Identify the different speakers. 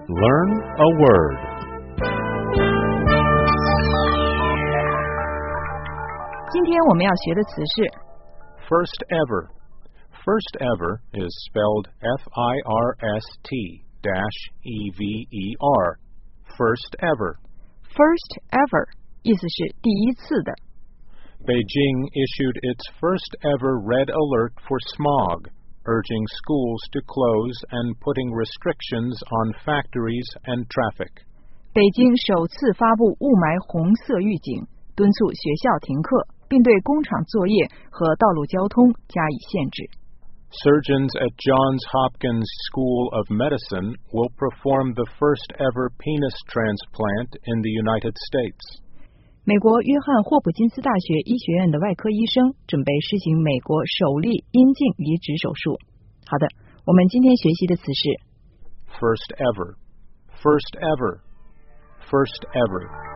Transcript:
Speaker 1: Learn a word.
Speaker 2: First ever. First ever is spelled F-I-R-S-T-E-V-E-R. First ever.
Speaker 3: First ever 意思是第一次的。
Speaker 2: Beijing issued its first ever red alert for smog, urging schools to close and putting restrictions on factories and traffic.
Speaker 3: 北京首次发布雾霾红色预警，敦促学校停课，并对工厂作业和道路交通加以限制。
Speaker 2: Surgeons at Johns Hopkins School of Medicine will perform the first ever penis transplant in the United States.
Speaker 3: 美国约翰霍普金斯大学医学院的外科医生准备施行美国首例阴茎移植手术。好的，我们今天学习的词是
Speaker 2: First ever. First ever. First ever.